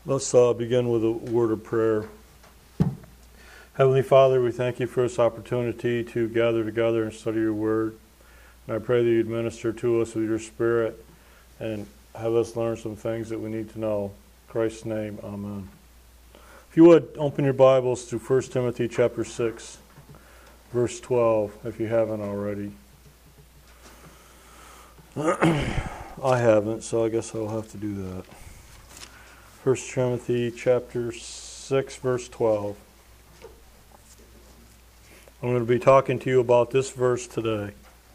Let's begin with a word of prayer. Heavenly Father, we thank you for this opportunity to gather together and study your word. And I pray that you'd minister to us with your Spirit and have us learn some things that we need to know. In Christ's name, amen. If you would, open your Bibles to 1 Timothy chapter 6, verse 12, if you haven't already. I haven't, so I guess I'll have to do that. 1 Timothy chapter 6, verse 12. I'm going to be talking to you about this verse today.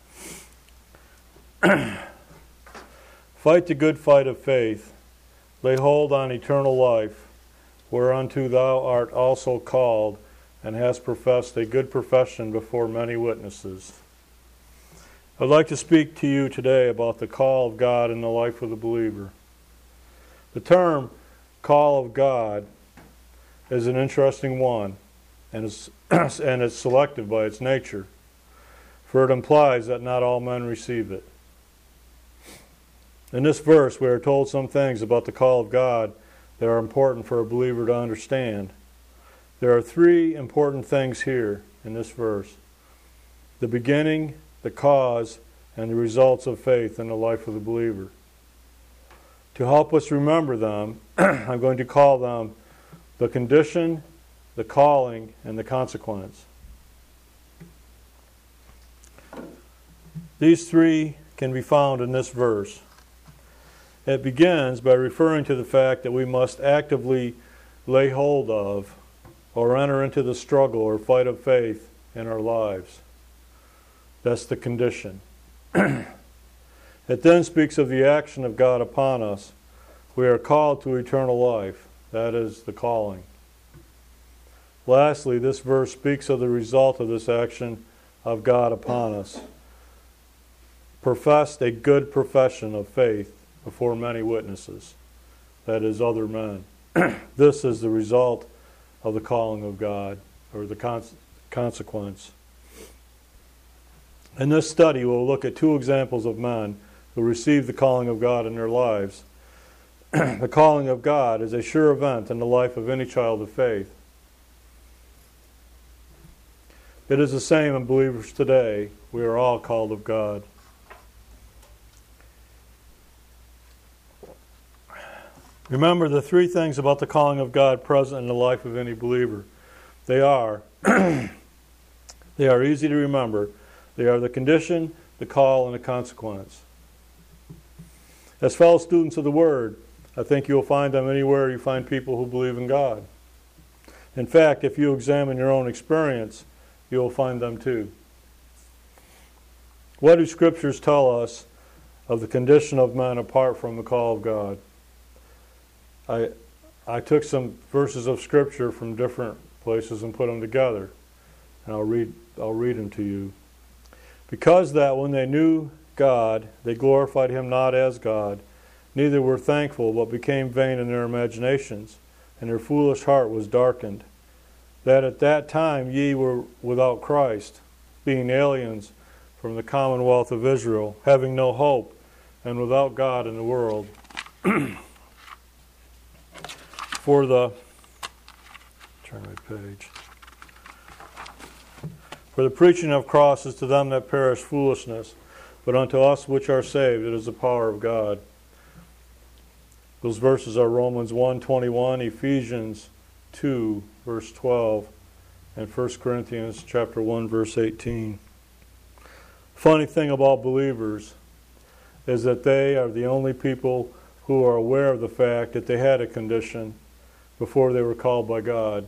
Fight the good fight of faith. Lay hold on eternal life, whereunto thou art also called, and hast professed a good profession before many witnesses. I'd like to speak to you today about the call of God in the life of the believer. The term call of God is an interesting one, and it's selective by its nature, for it implies that not all men receive it. In this verse, we are told some things about the call of God that are important for a believer to understand. There are three important things here in this verse: the beginning, the cause, and the results of faith in the life of the believer. To help us remember them, I'm going to call them the condition, the calling, and the consequence. These three can be found in this verse. It begins by referring to the fact that we must actively lay hold of or enter into the struggle or fight of faith in our lives. That's the condition. It then speaks of the action of God upon us. We are called to eternal life. That is the calling. Lastly, this verse speaks of the result of this action of God upon us. Professed a good profession of faith before many witnesses. That is, other men. This is the result of the calling of God, or the consequence. In this study, we'll look at two examples of men who received the calling of God in their lives. The calling of God is a sure event in the life of any child of faith. It is the same in believers today. We are all called of God. Remember the three things about the calling of God present in the life of any believer. They are easy to remember. They are the condition, the call, and the consequence. As fellow students of the Word, I think you'll find them anywhere you find people who believe in God. In fact, if you examine your own experience, you'll find them too. What do Scriptures tell us of the condition of men apart from the call of God? I took some verses of Scripture from different places and put them together, and I'll read them to you. Because that when they knew God, they glorified him not as God, neither were thankful, but became vain in their imaginations, and their foolish heart was darkened. That at that time ye were without Christ, being aliens from the commonwealth of Israel, having no hope, and without God in the world. Turn my page. For the preaching of cross is to them that perish foolishness, but unto us which are saved it is the power of God. Those verses are Romans 1:21, Ephesians 2, verse 12, and 1 Corinthians chapter 1, verse 18. Funny thing about believers is that they are the only people who are aware of the fact that they had a condition before they were called by God.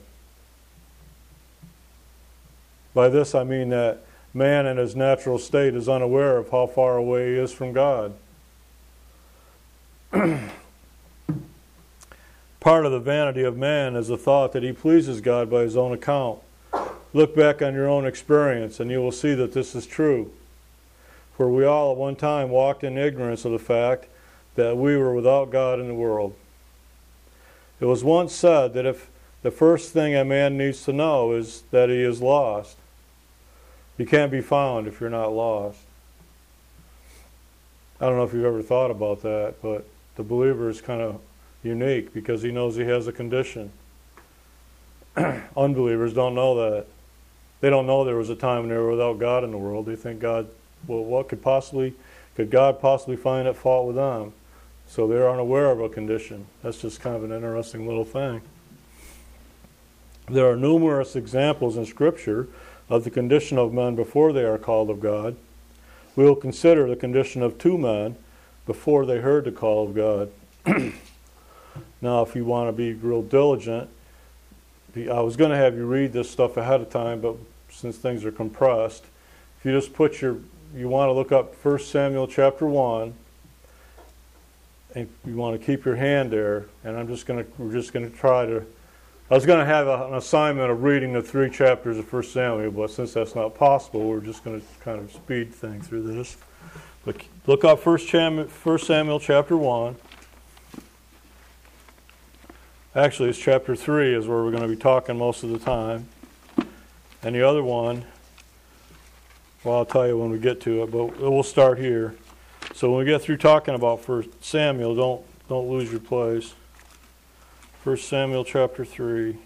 By this I mean that man in his natural state is unaware of how far away he is from God. Part of the vanity of man is the thought that he pleases God by his own account. Look back on your own experience and you will see that this is true. For we all at one time walked in ignorance of the fact that we were without God in the world. It was once said that if the first thing a man needs to know is that he is lost, you can't be found if you're not lost. I don't know if you've ever thought about that, but the believer is kind of, unique because he knows he has a condition. Unbelievers don't know that. They don't know there was a time when they were without God in the world. They think God, well, what could God possibly find at fault with them? So they're unaware of a condition. That's just kind of an interesting little thing. There are numerous examples in Scripture of the condition of men before they are called of God. We will consider the condition of two men before they heard the call of God. Now, if you want to be real diligent, I was going to have you read this stuff ahead of time, but since things are compressed, if you just put you want to look up 1 Samuel chapter 1, and you want to keep your hand there, and we're just going to try to, I was going to have an assignment of reading the 3 chapters of 1 Samuel, but since that's not possible, we're just going to kind of speed things through this. But look up 1 Samuel chapter 1. Actually, it's chapter 3 is where we're going to be talking most of the time. And the other one, well, I'll tell you when we get to it, but we'll start here. So when we get through talking about 1 Samuel, don't lose your place. 1 Samuel chapter 3.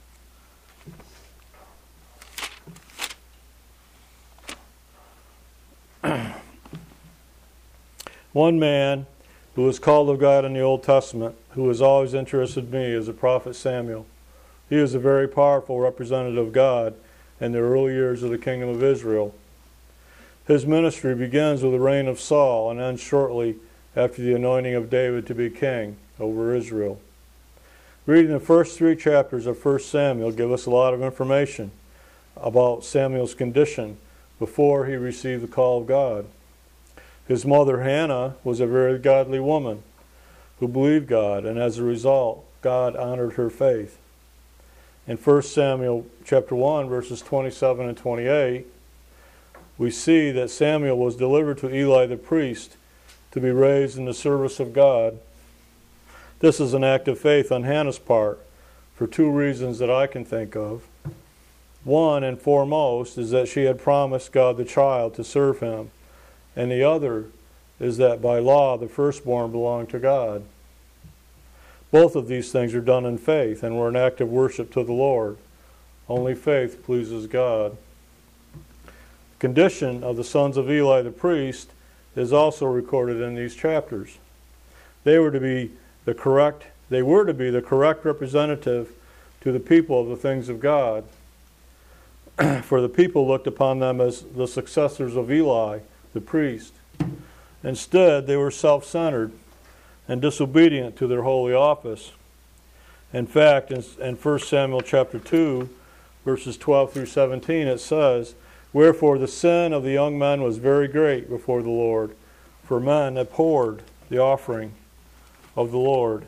One man who was called of God in the Old Testament, who has always interested me, is the prophet Samuel. He was a very powerful representative of God in the early years of the kingdom of Israel. His ministry begins with the reign of Saul and ends shortly after the anointing of David to be king over Israel. Reading the first 3 chapters of 1 Samuel give us a lot of information about Samuel's condition before he received the call of God. His mother Hannah was a very godly woman who believed God, and as a result, God honored her faith. In 1 Samuel chapter 1, verses 27 and 28, we see that Samuel was delivered to Eli the priest to be raised in the service of God. This is an act of faith on Hannah's part for 2 reasons that I can think of. One and foremost is that she had promised God the child to serve him, and the other is that by law the firstborn belonged to God. Both of these things are done in faith and were an act of worship to the Lord. Only faith pleases God. The condition of the sons of Eli the priest is also recorded in these chapters. They were to be the correct representative to the people of the things of God. For the people looked upon them as the successors of Eli, the priest. Instead, they were self-centered and disobedient to their holy office. In fact, in 1 Samuel chapter 2, verses 12 through 17, it says, "Wherefore the sin of the young men was very great before the Lord, for men abhorred the offering of the Lord."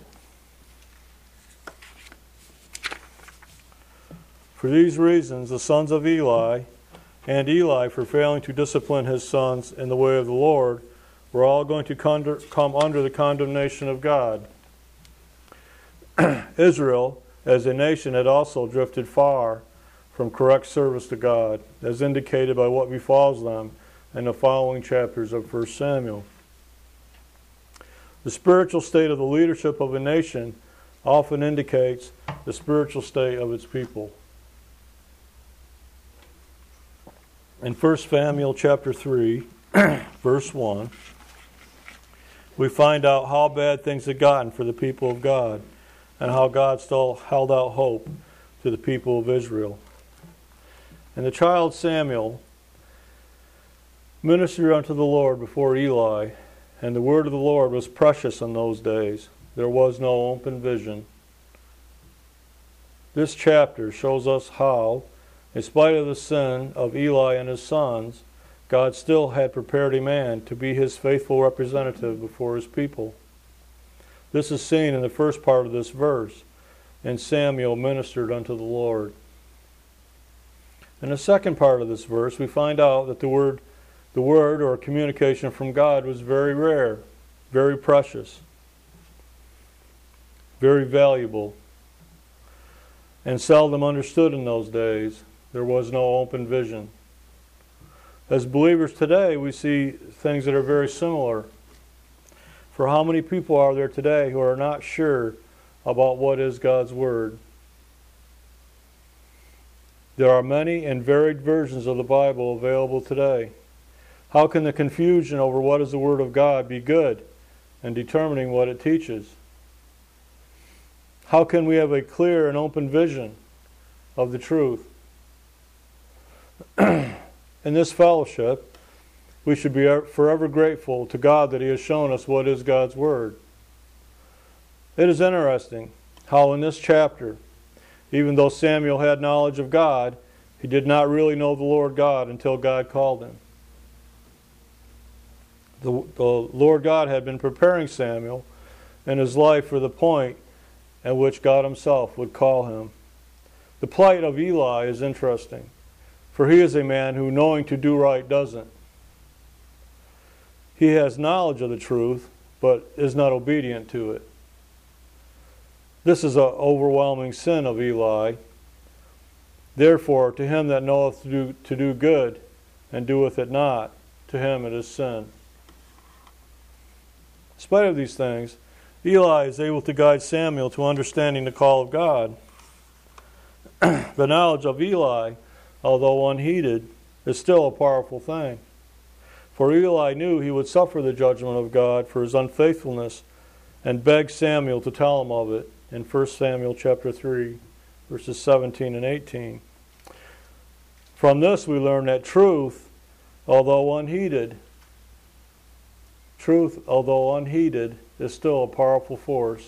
For these reasons, the sons of Eli, and Eli for failing to discipline his sons in the way of the Lord, were all going to come under the condemnation of God. Israel, as a nation, had also drifted far from correct service to God, as indicated by what befalls them in the following chapters of 1 Samuel. The spiritual state of the leadership of a nation often indicates the spiritual state of its people. In 1 Samuel chapter 3, verse 1, we find out how bad things had gotten for the people of God and how God still held out hope to the people of Israel. And the child Samuel ministered unto the Lord before Eli, and the word of the Lord was precious in those days. There was no open vision. This chapter shows us how, in spite of the sin of Eli and his sons, God still had prepared a man to be his faithful representative before his people. This is seen in the first part of this verse, and Samuel ministered unto the Lord. In the second part of this verse, we find out that the word or communication from God was very rare, very precious, very valuable, and seldom understood in those days. There was no open vision. As believers today, we see things that are very similar. For how many people are there today who are not sure about what is God's Word. There are many and varied versions of the Bible available today. How can the confusion over what is the Word of God be good in determining what it teaches? How can we have a clear and open vision of the truth? In this fellowship, we should be forever grateful to God that He has shown us what is God's Word. It is interesting how in this chapter, even though Samuel had knowledge of God, he did not really know the Lord God until God called him. The Lord God had been preparing Samuel in his life for the point at which God Himself would call him. The plight of Eli is interesting, for he is a man who, knowing to do right, doesn't. He has knowledge of the truth, but is not obedient to it. This is an overwhelming sin of Eli. Therefore, to him that knoweth to do good, and doeth it not, to him it is sin. In spite of these things, Eli is able to guide Samuel to understanding the call of God. The knowledge of Eli, although unheeded, is still a powerful thing. For Eli knew he would suffer the judgment of God for his unfaithfulness, and begged Samuel to tell him of it in 1 Samuel chapter 3, verses 17 and 18. From this we learn that truth, although unheeded, is still a powerful force.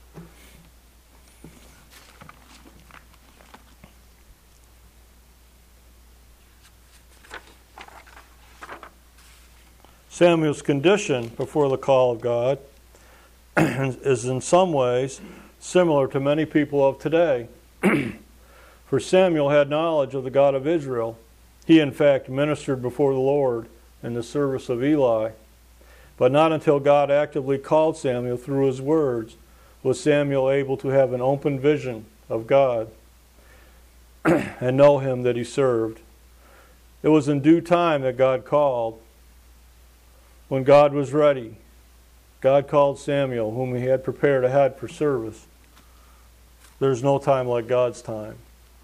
Samuel's condition before the call of God is in some ways similar to many people of today. For Samuel had knowledge of the God of Israel. He, in fact, ministered before the Lord in the service of Eli. But not until God actively called Samuel through His words was Samuel able to have an open vision of God and know Him that he served. It was in due time that God called. When God was ready, God called Samuel, whom He had prepared ahead for service. There's no time like God's time.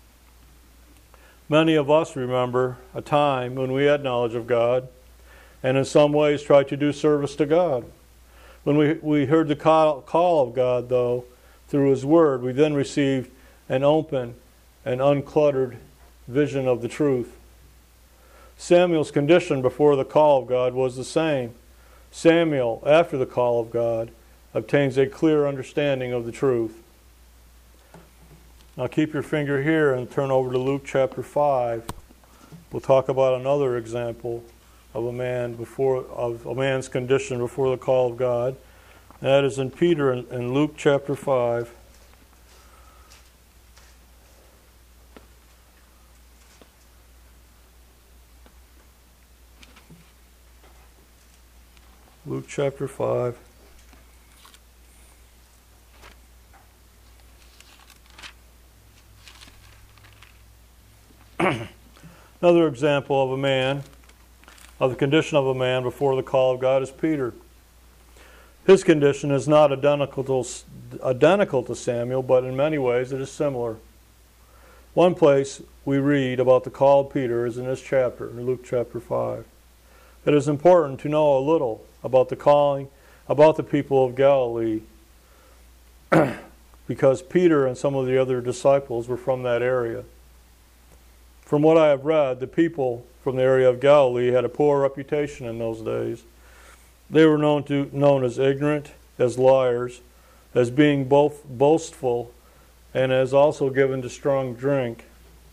Many of us remember a time when we had knowledge of God and in some ways tried to do service to God. When we heard the call of God, though, through His Word, we then received an open and uncluttered vision of the truth. Samuel's condition before the call of God was the same. Samuel, after the call of God, obtains a clear understanding of the truth. Now keep your finger here and turn over to Luke chapter 5. We'll talk about another example of a man's condition before the call of God. And that is in Peter in Luke chapter 5. Luke chapter 5. Another example of the condition of a man before the call of God is Peter. His condition is not identical to Samuel, but in many ways it is similar. One place we read about the call of Peter is in this chapter, in Luke chapter 5. It is important to know a little about the calling, about the people of Galilee, because Peter and some of the other disciples were from that area. From what I have read, the people from the area of Galilee had a poor reputation in those days. They were known as ignorant, as liars, as being both boastful, and as also given to strong drink.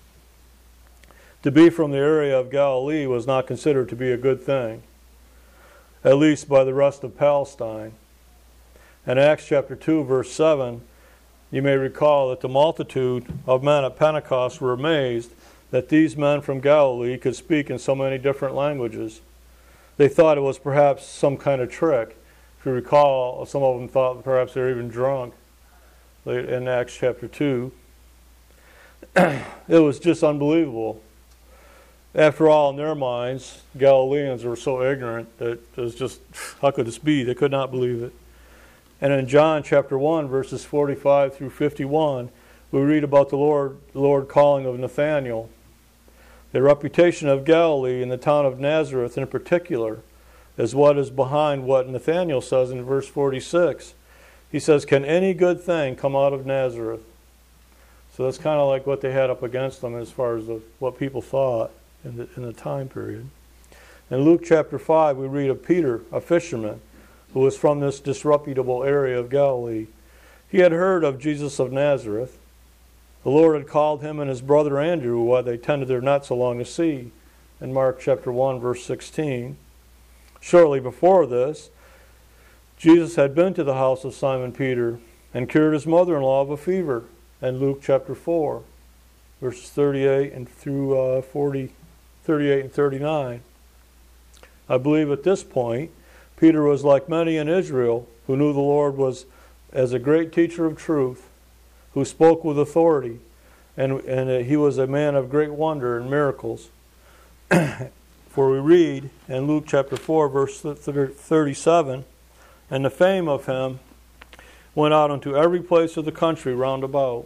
To be from the area of Galilee was not considered to be a good thing, at least by the rest of Palestine. In Acts chapter 2, verse 7, you may recall that the multitude of men at Pentecost were amazed that these men from Galilee could speak in so many different languages. They thought it was perhaps some kind of trick. If you recall, some of them thought perhaps they were even drunk in Acts chapter 2. It was just unbelievable. After all, in their minds, Galileans were so ignorant that it was just, how could this be? They could not believe it. And in John chapter 1, verses 45 through 51, we read about the Lord calling of Nathanael. The reputation of Galilee and the town of Nazareth in particular is what is behind what Nathanael says in verse 46. He says, "Can any good thing come out of Nazareth?" So that's kind of like what they had up against them as far as what people thought in the time period. In Luke chapter 5, we read of Peter, a fisherman, who was from this disreputable area of Galilee. He had heard of Jesus of Nazareth. The Lord had called him and his brother Andrew while they tended their nets along the sea, in Mark chapter 1, verse 16. Shortly before this, Jesus had been to the house of Simon Peter and cured his mother-in-law of a fever, in Luke chapter 4, verses 38 and through 38 and 39. I believe at this point, Peter was like many in Israel who knew the Lord was as a great teacher of truth, who spoke with authority, and he was a man of great wonder and miracles. For we read in Luke chapter 4, verse 37, "And the fame of him went out into every place of the country round about."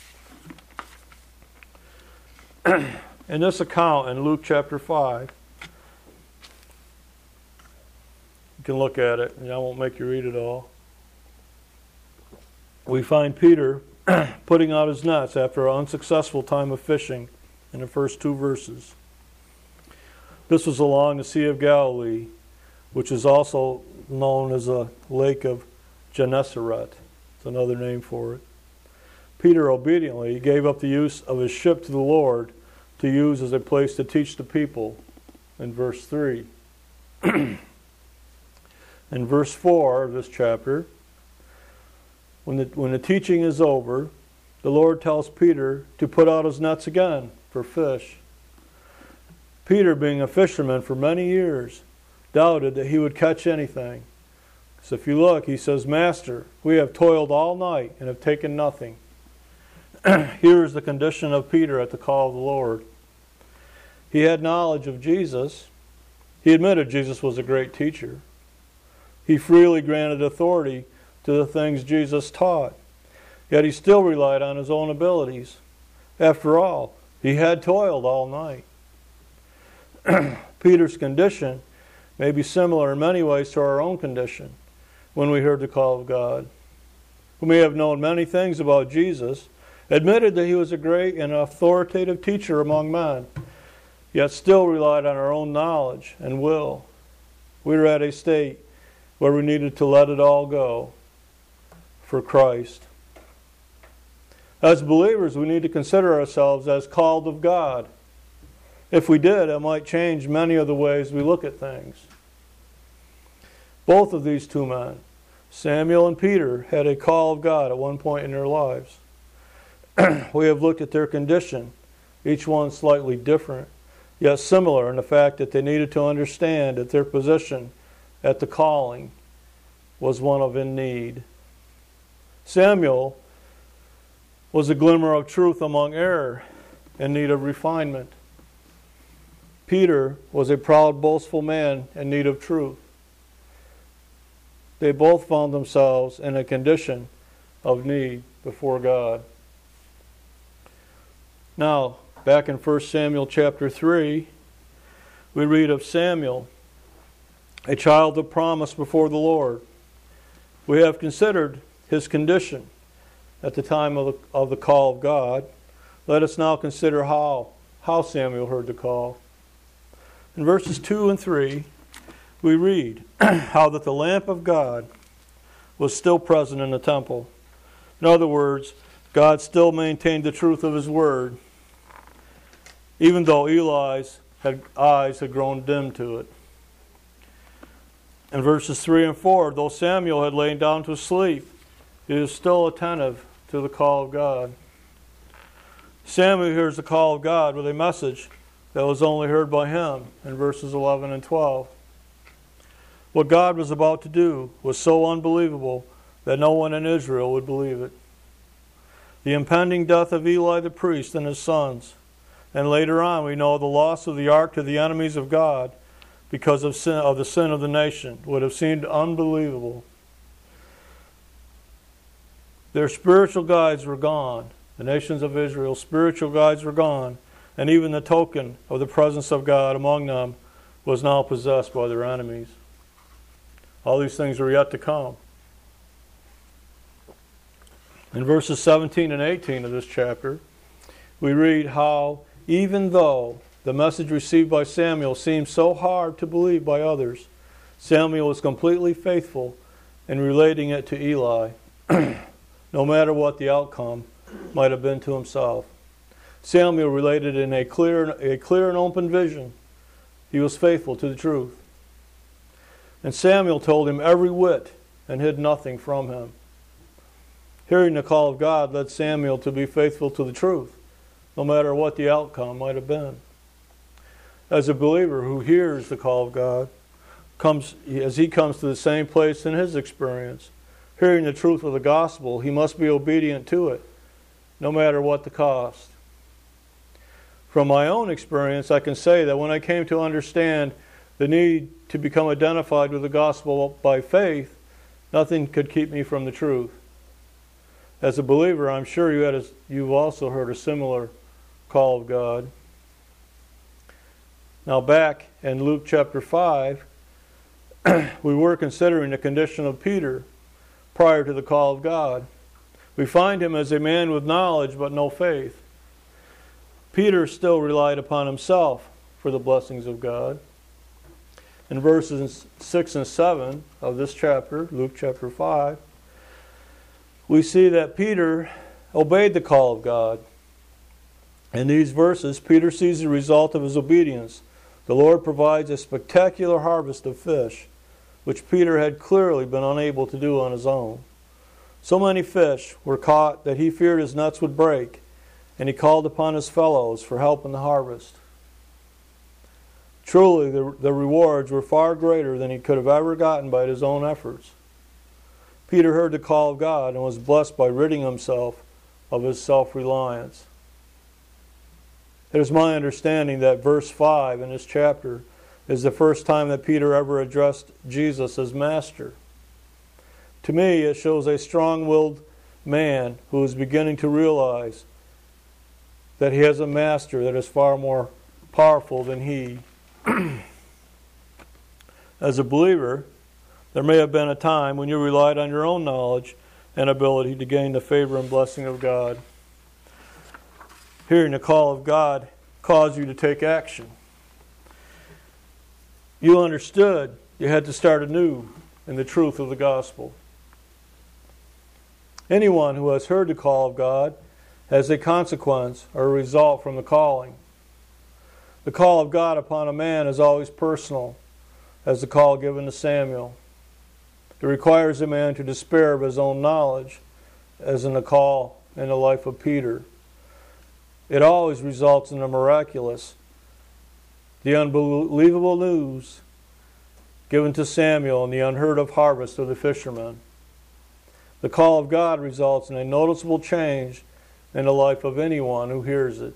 In this account in Luke chapter 5, you can look at it, and I won't make you read it all. We find Peter putting out his nets after an unsuccessful time of fishing in the first two verses. This was along the Sea of Galilee, which is also known as a lake of Gennesaret. It's another name for it. Peter obediently gave up the use of his ship to the Lord to use as a place to teach the people in verse 3. In verse 4 of this chapter, when the teaching is over, the Lord tells Peter to put out his nets again for fish. Peter, being a fisherman for many years, doubted that he would catch anything. So if you look, he says, "Master, we have toiled all night and have taken nothing." Here is the condition of Peter at the call of the Lord. He had knowledge of Jesus. He admitted Jesus was a great teacher. He freely granted authority to the things Jesus taught. Yet he still relied on his own abilities. After all, he had toiled all night. Peter's condition may be similar in many ways to our own condition when we heard the call of God. We may have known many things about Jesus, admitted that he was a great and authoritative teacher among men, yet still relied on our own knowledge and will. We were at a state where we needed to let it all go for Christ. As believers, we need to consider ourselves as called of God. If we did, it might change many of the ways we look at things. Both of these two men, Samuel and Peter, had a call of God at one point in their lives. We have looked at their condition, each one slightly different, yet similar in the fact that they needed to understand that their position at the calling was one of in need. Samuel was a glimmer of truth among error, in need of refinement. Peter was a proud, boastful man in need of truth. They both found themselves in a condition of need before God. Now, back in 1 Samuel chapter 3, we read of Samuel, a child of promise before the Lord. We have considered his condition at the time of the call of God. Let us now consider how Samuel heard the call. In verses 2 and 3, we read how that the lamp of God was still present in the temple. In other words, God still maintained the truth of his word, even though Eli's eyes had grown dim to it. In verses 3 and 4, though Samuel had lain down to sleep, he was still attentive to the call of God. Samuel hears the call of God with a message that was only heard by him in verses 11 and 12. What God was about to do was so unbelievable that no one in Israel would believe it. The impending death of Eli the priest and his sons, and later on we know the loss of the ark to the enemies of God because of the sin of the nation, would have seemed unbelievable. Their spiritual guides were gone. The nations of Israel's spiritual guides were gone, and even the token of the presence of God among them was now possessed by their enemies. All these things were yet to come. In verses 17 and 18 of this chapter, we read how even though the message received by Samuel seemed so hard to believe by others, Samuel was completely faithful in relating it to Eli, no matter what the outcome might have been to himself. Samuel related in a clear and open vision. He was faithful to the truth. And Samuel told him every whit and hid nothing from him. Hearing the call of God led Samuel to be faithful to the truth, no matter what the outcome might have been. As a believer who hears the call of God, as he comes to the same place in his experience, hearing the truth of the gospel, he must be obedient to it, no matter what the cost. From my own experience, I can say that when I came to understand the need to become identified with the gospel by faith, nothing could keep me from the truth. As a believer, I'm sure you've also heard a similar call of God. Now back in Luke chapter 5, we were considering the condition of Peter prior to the call of God. We find him as a man with knowledge but no faith. Peter still relied upon himself for the blessings of God. In verses 6 and 7 of this chapter, Luke chapter 5, we see that Peter obeyed the call of God. In these verses, Peter sees the result of his obedience. The Lord provides a spectacular harvest of fish, which Peter had clearly been unable to do on his own. So many fish were caught that he feared his nets would break, and he called upon his fellows for help in the harvest. Truly, the rewards were far greater than he could have ever gotten by his own efforts. Peter heard the call of God and was blessed by ridding himself of his self-reliance. It is my understanding that verse 5 in this chapter is the first time that Peter ever addressed Jesus as Master. To me, it shows a strong-willed man who is beginning to realize that he has a master that is far more powerful than he. As a believer, there may have been a time when you relied on your own knowledge and ability to gain the favor and blessing of God. Hearing the call of God caused you to take action. You understood you had to start anew in the truth of the gospel. Anyone who has heard the call of God has a consequence or a result from the calling. The call of God upon a man is always personal, as the call given to Samuel. It requires a man to despair of his own knowledge, as in the call in the life of Peter. It always results in the miraculous, the unbelievable news given to Samuel and the unheard of harvest of the fishermen. The call of God results in a noticeable change in the life of anyone who hears it.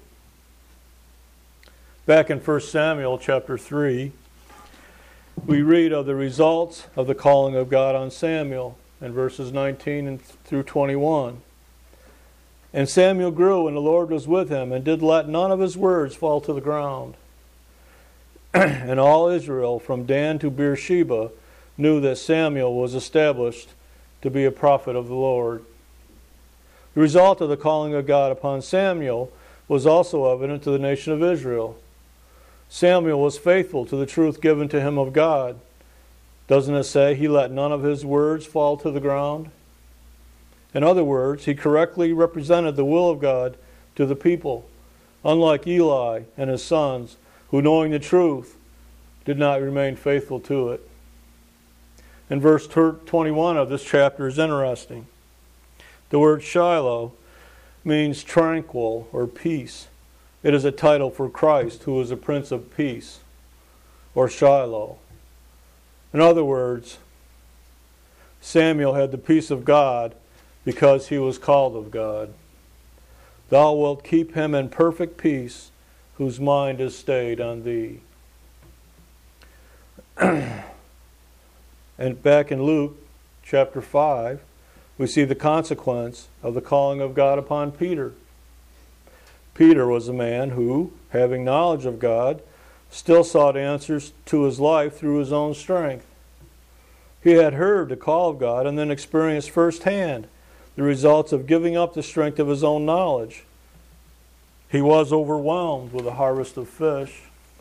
Back in 1 Samuel chapter 3, we read of the results of the calling of God on Samuel in verses 19 through 21. And Samuel grew, and the Lord was with him, and did let none of his words fall to the ground. And all Israel, from Dan to Beersheba, knew that Samuel was established to be a prophet of the Lord. The result of the calling of God upon Samuel was also evident to the nation of Israel. Samuel was faithful to the truth given to him of God. Doesn't it say he let none of his words fall to the ground? In other words, he correctly represented the will of God to the people, unlike Eli and his sons, who, knowing the truth, did not remain faithful to it. And verse 21 of this chapter is interesting. The word Shiloh means tranquil or peace. It is a title for Christ, who is a Prince of Peace, or Shiloh. In other words, Samuel had the peace of God because he was called of God. Thou wilt keep him in perfect peace, whose mind is stayed on thee. And back in Luke chapter 5, we see the consequence of the calling of God upon Peter. Peter was a man who, having knowledge of God, still sought answers to his life through his own strength. He had heard the call of God and then experienced firsthand the results of giving up the strength of his own knowledge. He was overwhelmed with a harvest of fish.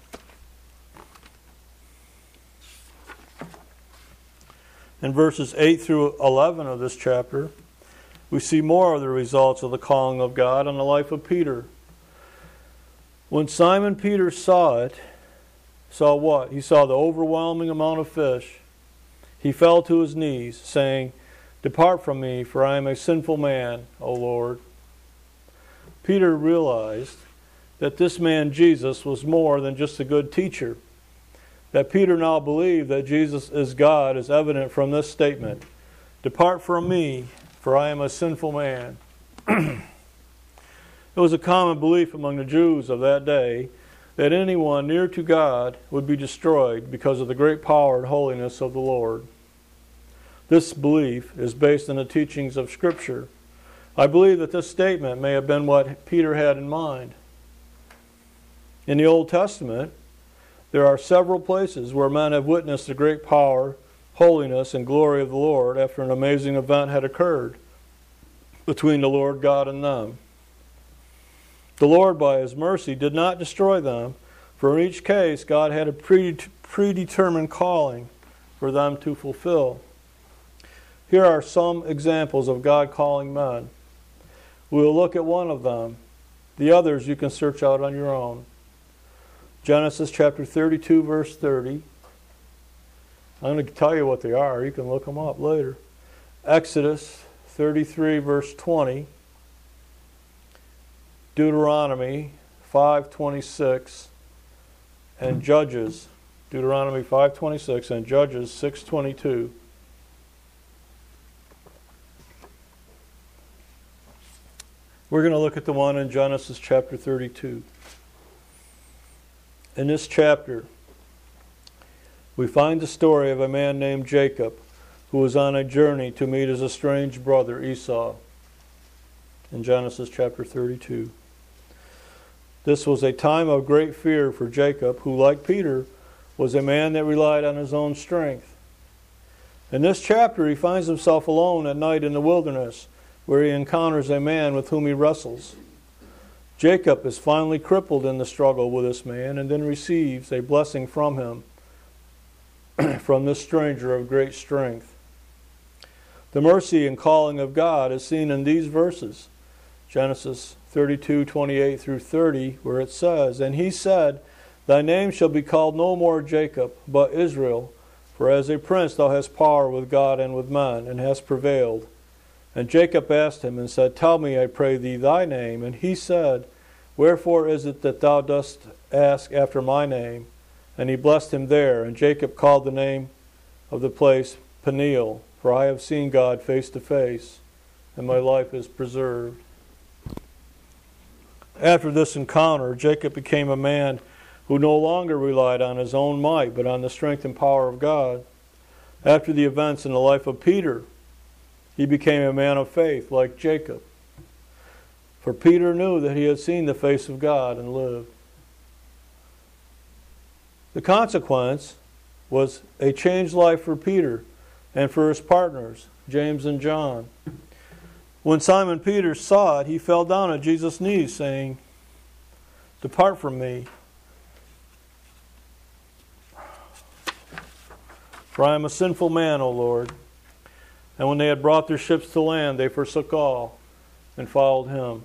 In verses 8 through 11 of this chapter, we see more of the results of the calling of God on the life of Peter. When Simon Peter saw it, saw what? He saw the overwhelming amount of fish. He fell to his knees, saying, "Depart from me, for I am a sinful man, O Lord." Peter realized that this man Jesus was more than just a good teacher. That Peter now believed that Jesus is God is evident from this statement, "Depart from me, for I am a sinful man." It was a common belief among the Jews of that day that anyone near to God would be destroyed because of the great power and holiness of the Lord. This belief is based on the teachings of Scripture. I believe that this statement may have been what Peter had in mind. In the Old Testament, there are several places where men have witnessed the great power, holiness, and glory of the Lord after an amazing event had occurred between the Lord God and them. The Lord, by His mercy, did not destroy them, for in each case God had a predetermined calling for them to fulfill. Here are some examples of God calling men. We will look at one of them. The others you can search out on your own. Genesis chapter 32, verse 30. I'm going to tell you what they are. You can look them up later. Exodus 33, verse 20. Deuteronomy 5:26. And Judges. Deuteronomy 5:26 and Judges 6:22. We're going to look at the one in Genesis chapter 32. In this chapter, we find the story of a man named Jacob who was on a journey to meet his estranged brother Esau. In Genesis chapter 32. This was a time of great fear for Jacob, who, like Peter, was a man that relied on his own strength. In this chapter, he finds himself alone at night in the wilderness, where he encounters a man with whom he wrestles. Jacob is finally crippled in the struggle with this man and then receives a blessing from him, from this stranger of great strength. The mercy and calling of God is seen in these verses. Genesis 32:28 through 30, where it says, "And he said, Thy name shall be called no more Jacob, but Israel, for as a prince thou hast power with God and with man, and hast prevailed. And Jacob asked him and said, Tell me, I pray thee, thy name. And he said, Wherefore is it that thou dost ask after my name? And he blessed him there. And Jacob called the name of the place Peniel, for I have seen God face to face, and my life is preserved." After this encounter, Jacob became a man who no longer relied on his own might, but on the strength and power of God. After the events in the life of Peter, he became a man of faith like Jacob. For Peter knew that he had seen the face of God and lived. The consequence was a changed life for Peter and for his partners, James and John. When Simon Peter saw it, he fell down at Jesus' knees, saying, "Depart from me, for I am a sinful man, O Lord." And when they had brought their ships to land, they forsook all and followed him.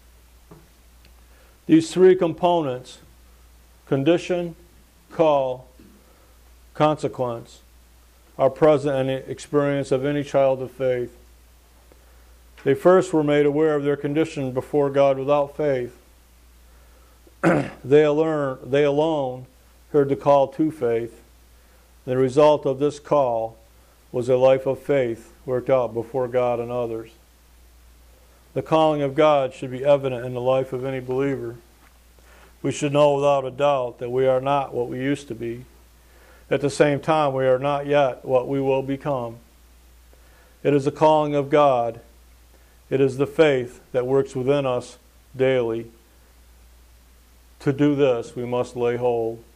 These three components, condition, call, consequence, are present in the experience of any child of faith. They first were made aware of their condition before God without faith. They alone heard the call to faith. The result of this call was a life of faith worked out before God and others. The calling of God should be evident in the life of any believer. We should know without a doubt that we are not what we used to be. At the same time, we are not yet what we will become. It is a calling of God. It is the faith that works within us daily. To do this, we must lay hold.